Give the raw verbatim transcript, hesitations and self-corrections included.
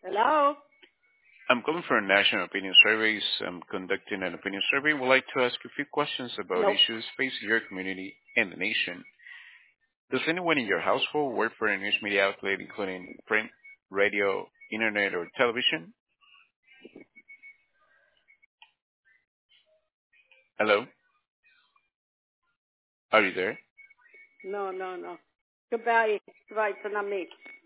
Hello? I'm calling for a national opinion surveys. I'm conducting an opinion survey. Would like to ask a few questions about Nope. issues facing your community and the nation. Does anyone in your household work for a news media outlet, including print, radio, internet, or television? Hello? Are you there? No, no, no. Goodbye. Goodbye, it's not me.